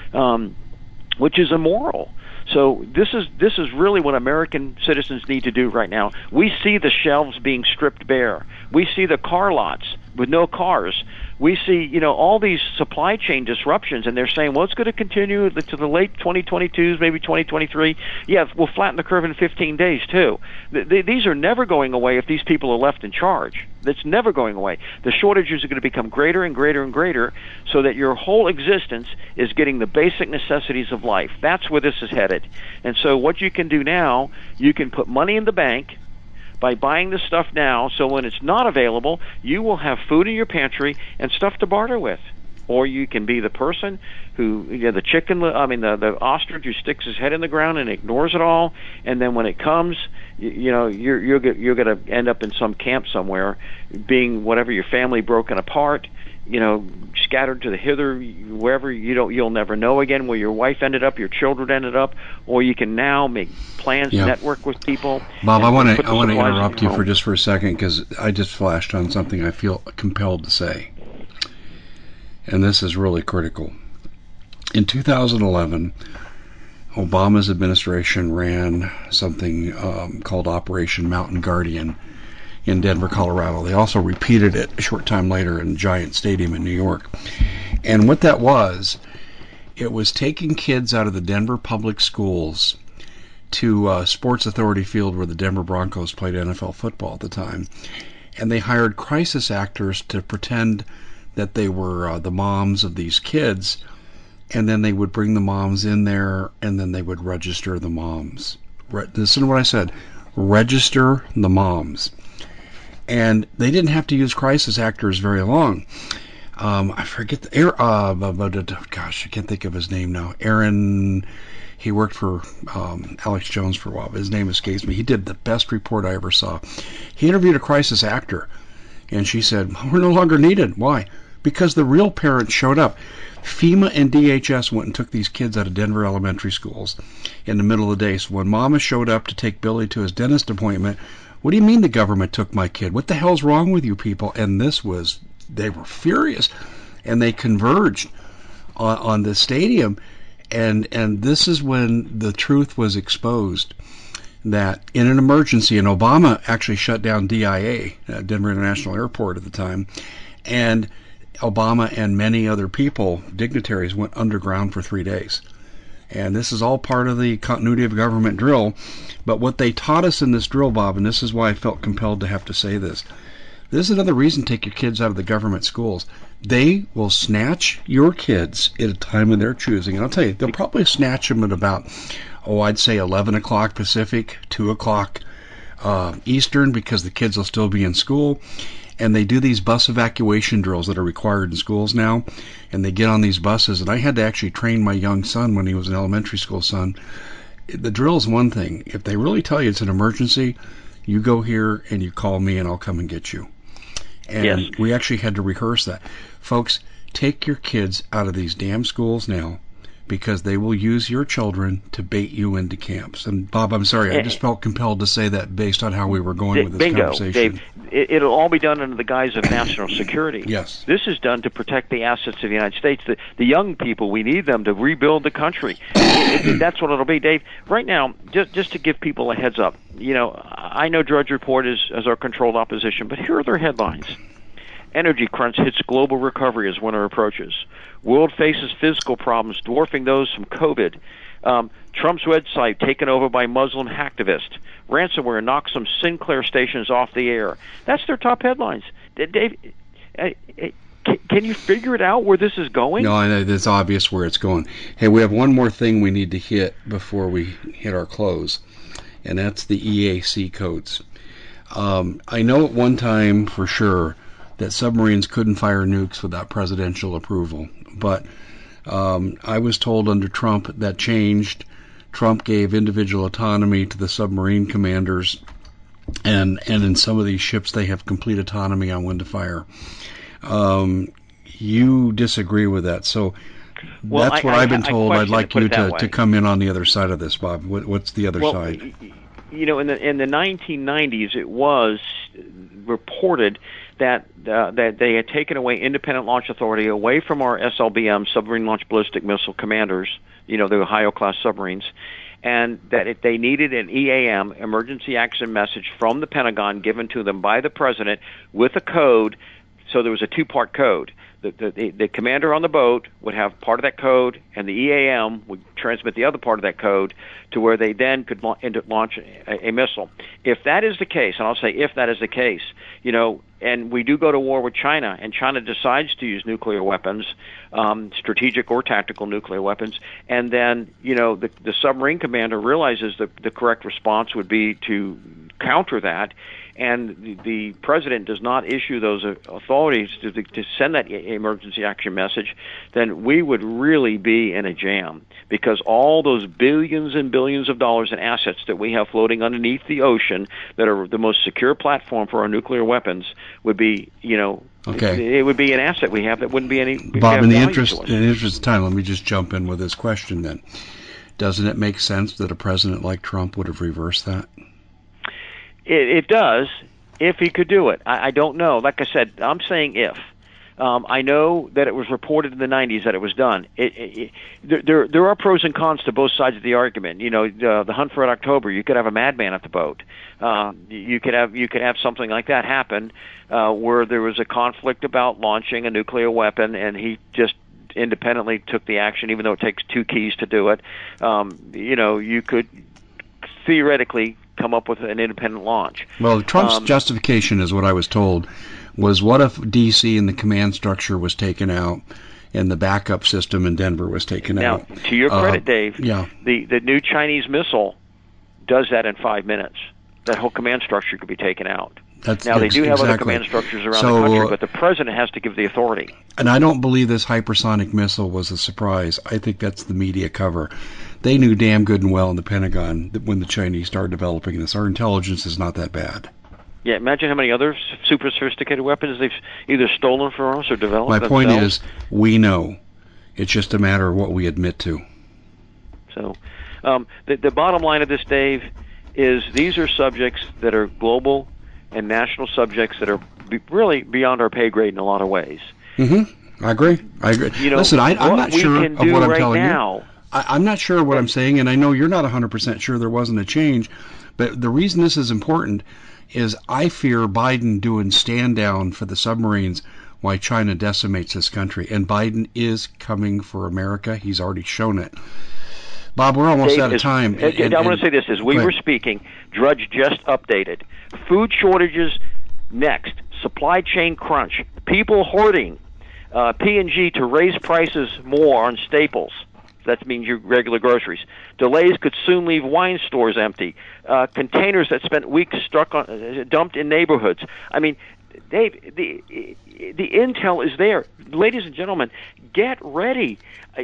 which is immoral. So this is really what American citizens need to do right now. We see the shelves being stripped bare. We see the car lots with no cars. We see, all these supply chain disruptions, and they're saying, well, it's going to continue to the late 2022s, maybe 2023. Yeah, we'll flatten the curve in 15 days, too. These are never going away if these people are left in charge. That's never going away. The shortages are going to become greater and greater and greater so that your whole existence is getting the basic necessities of life. That's where this is headed. And so what you can do now, you can put money in the bank by buying this stuff now, so when it's not available, you will have food in your pantry and stuff to barter with. Or you can be the person who, the ostrich who sticks his head in the ground and ignores it all, and then when it comes, you're going to end up in some camp somewhere, being whatever your family broken apart, scattered to the hither, wherever you'll never know again where your wife ended up, your children ended up, or you can now make plans, network with people. Bob, I want to interrupt you for a second because I just flashed on something I feel compelled to say, and this is really critical. In 2011, Obama's administration ran something called Operation Mountain Guardian in Denver, Colorado. They also repeated it a short time later in Giant Stadium in New York. And what that was, it was taking kids out of the Denver public schools to Sports Authority Field where the Denver Broncos played NFL football at the time. And they hired crisis actors to pretend that they were the moms of these kids. And then they would bring the moms in there, and then they would register the moms. Listen to what I said. Register the moms. And they didn't have to use crisis actors very long. I forget gosh, I can't think of his name now. Aaron, he worked for Alex Jones for a while. His name escapes me. He did the best report I ever saw. He interviewed a crisis actor, and she said, we're no longer needed. Why? Because the real parents showed up. FEMA and DHS went and took these kids out of Denver elementary schools in the middle of the day. So when Mama showed up to take Billy to his dentist appointment, what do you mean the government took my kid? What the hell's wrong with you people? And they were furious, and they converged on the stadium, and this is when the truth was exposed that in an emergency, and Obama actually shut down DIA, Denver International Airport at the time, and Obama and many other people, dignitaries, went underground for 3 days. And this is all part of the continuity of government drill. But what they taught us in this drill, Bob, and this is why I felt compelled to have to say this. This is another reason to take your kids out of the government schools. They will snatch your kids at a time of their choosing. And I'll tell you, they'll probably snatch them at about, I'd say 11 o'clock Pacific, 2 o'clock Eastern, because the kids will still be in school. And they do these bus evacuation drills that are required in schools now, and they get on these buses. And I had to actually train my young son when he was an elementary school son. The drill is one thing. If they really tell you it's an emergency, you go here and you call me and I'll come and get you. And yes, we actually had to rehearse that. Folks, take your kids out of these damn schools now, because they will use your children to bait you into camps. And Bob, I'm sorry, I just felt compelled to say that based on how we were going with this conversation. Dave, it'll all be done under the guise of national security. Yes. This is done to protect the assets of the United States. The young people, we need them to rebuild the country. That's what it'll be, Dave. Right now, just to give people a heads up, I know Drudge Report is our controlled opposition, but here are their headlines. Energy crunch hits global recovery as winter approaches. World faces physical problems dwarfing those from COVID. Trump's website taken over by Muslim hacktivists. Ransomware knocks some Sinclair stations off the air. That's their top headlines. Dave, can you figure it out where this is going? No, I know it's obvious where it's going. Hey, we have one more thing we need to hit before we hit our close, and that's the EAC codes. I know at one time for sure that submarines couldn't fire nukes without presidential approval, but I was told under Trump that changed. Trump gave individual autonomy to the submarine commanders, and in some of these ships they have complete autonomy on when to fire. You disagree with that, so that's what I've been told. I'd like you to come in on the other side of this, Bob. What's the other side? You know, in the 1990s, it was reported that they had taken away independent launch authority away from our SLBM, submarine launch ballistic missile commanders, you know, the Ohio-class submarines, and that they needed an EAM, emergency action message, from the Pentagon given to them by the president with a code. So there was a two-part code. The commander on the boat would have part of that code, and the EAM would transmit the other part of that code to where they then could launch a missile. If that is the case, and I'll say if that is the case, you know, and we do go to war with China, and China decides to use nuclear weapons, strategic or tactical nuclear weapons, and then, you know, the submarine commander realizes that the correct response would be to counter that, and the president does not issue those authorities to send that emergency action message, then we would really be in a jam, because all those billions and billions of dollars in assets that we have floating underneath the ocean that are the most secure platform for our nuclear weapons would be, you know, it would be an asset we have that wouldn't be any. Bob, in the interest of time, let me just jump in with this question then. Doesn't it make sense that a president like Trump would have reversed that? It does, if he could do it. I don't know. Like I said, I'm saying if. I know that it was reported in the 90s that it was done. There are pros and cons to both sides of the argument. You know, the Hunt for Red October, you could have a madman at the boat. You could have something like that happen where there was a conflict about launching a nuclear weapon, and he just independently took the action, even though it takes two keys to do it. You know, you could theoretically come up with an independent launch. Well, Trump's justification, is what I was told, was what if D.C. and the command structure was taken out and the backup system in Denver was taken out? Now, to your credit, Dave, yeah. the new Chinese missile does that in 5 minutes. That whole command structure could be taken out. They do have other command structures around the country, but the president has to give the authority. And I don't believe this hypersonic missile was a surprise. I think that's the media cover. They knew damn good and well in the Pentagon that when the Chinese started developing this, our intelligence is not that bad. Yeah, imagine how many other super sophisticated weapons they've either stolen from us or developed themselves. My point is, we know. It's just a matter of what we admit to. So, the bottom line of this, Dave, is these are subjects that are global and national subjects that are really beyond our pay grade in a lot of ways. Mm-hmm. I agree. You know, listen, I'm not sure of what I'm telling you. I'm not sure of what I'm saying, and I know you're not 100% sure there wasn't a change, but the reason this is important is I fear Biden doing stand down for the submarines while China decimates this country, and Biden is coming for America. He's already shown it. Bob, we're almost out of time. I want to say this. As we were speaking, Drudge just updated. Food shortages next. Supply chain crunch. People hoarding. P&G to raise prices more on staples. That means your regular groceries. Delays could soon leave wine stores empty. Containers that spent weeks dumped in neighborhoods. I mean, Dave, the intel is there. Ladies and gentlemen, get ready.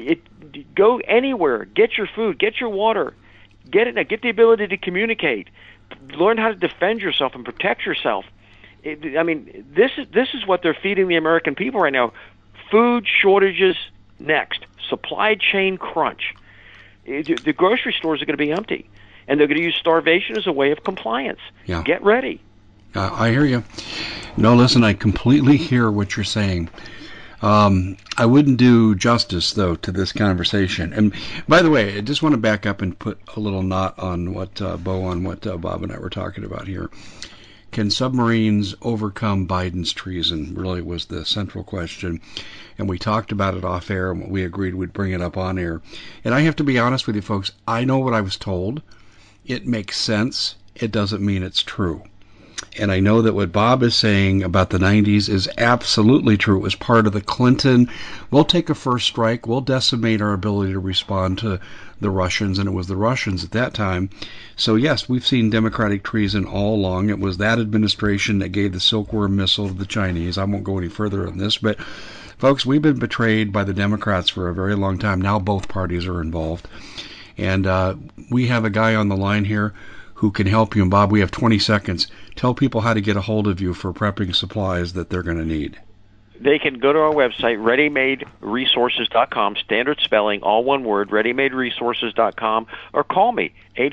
Go anywhere. Get your food. Get your water. Get the ability to communicate. Learn how to defend yourself and protect yourself. I mean, this is what they're feeding the American people right now. Food shortages next. Supply chain crunch. The grocery stores are going to be empty, and they're going to use starvation as a way of compliance. Yeah. Get ready. I hear you. No, listen, I completely hear what you're saying. I wouldn't do justice, though, to this conversation. And by the way, I just want to back up and put a little knot on what Bob and I were talking about here. can submarines overcome Biden's treason? Really was the central question. And we talked about it off air, and we agreed we'd bring it up on air. And I have to be honest with you folks, I know what I was told. It makes sense. It doesn't mean it's true. And I know that what Bob is saying about the 90s is absolutely true. It was part of the Clinton, we'll take a first strike, we'll decimate our ability to respond to the Russians, and it was the Russians at that time. So yes, we've seen Democratic treason all along. It was that administration that gave the Silkworm missile to the Chinese. I won't go any further on this, but folks, we've been betrayed by the Democrats for a very long time. Now both parties are involved. And we have a guy on the line here who can help you. And Bob, we have 20 seconds. Tell people how to get a hold of you for prepping supplies that they're going to need. They can go to our website, ReadyMadeResources.com, standard spelling, all one word, ReadyMadeResources.com, or call me,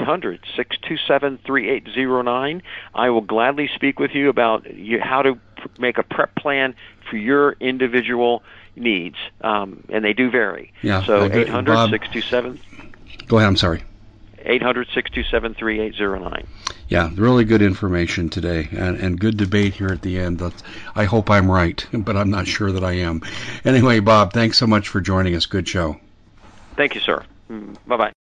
800-627-3809. I will gladly speak with you about how to make a prep plan for your individual needs, and they do vary. Yeah, so 800-627... Go ahead, I'm sorry. 800-627-3809. Yeah, really good information today, and good debate here at the end. I hope I'm right, but I'm not sure that I am. Anyway, Bob, thanks so much for joining us. Good show. Thank you, sir. Bye-bye.